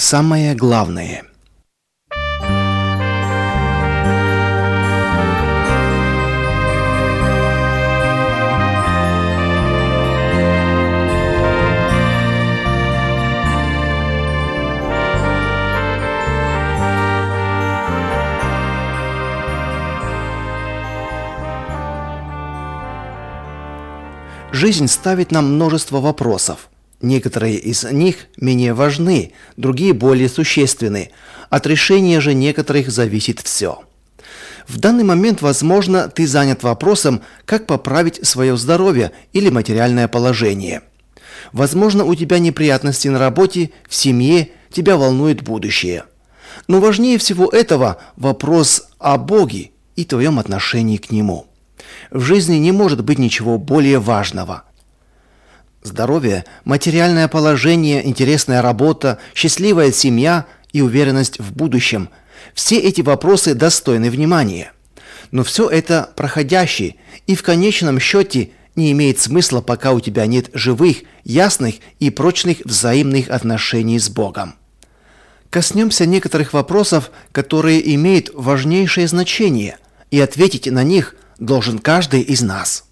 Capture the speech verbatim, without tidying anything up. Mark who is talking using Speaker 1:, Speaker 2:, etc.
Speaker 1: самое главное. Жизнь ставит нам множество вопросов. Некоторые из них менее важны, другие более существенны. От решения же некоторых зависит все. В данный момент, возможно, ты занят вопросом, как поправить свое здоровье или материальное положение. Возможно, у тебя неприятности на работе, в семье, тебя волнует будущее. Но важнее всего этого вопрос о Боге и твоем отношении к Нему. В жизни не может быть ничего более важного. Здоровье, материальное положение, интересная работа, счастливая семья и уверенность в будущем – все эти вопросы достойны внимания. Но все это проходящее и в конечном счете не имеет смысла, пока у тебя нет живых, ясных и прочных взаимных отношений с Богом. Коснемся некоторых вопросов, которые имеют важнейшее значение, и ответить на них должен каждый из нас.